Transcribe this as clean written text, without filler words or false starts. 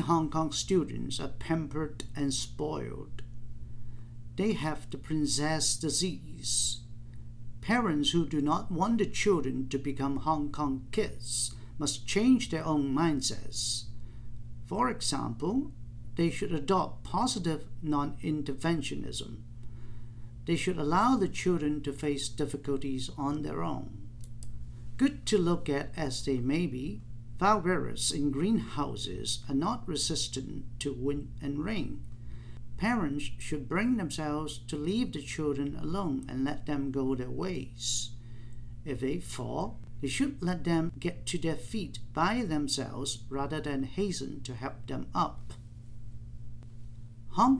Hong Kong students are pampered and spoiled. They have the princess disease. Parents who do not want the children to become Hong Kong kids must change their own mindsets. For example, they should adopt positive non-interventionism. They should allow the children to face difficulties on their own. Good to look at as they may be, Valerias in greenhouses are not resistant to wind and rain. Parents should bring themselves to leave the children alone and let them go their ways. If they fall, they should let them get to their feet by themselves rather than hasten to help them up.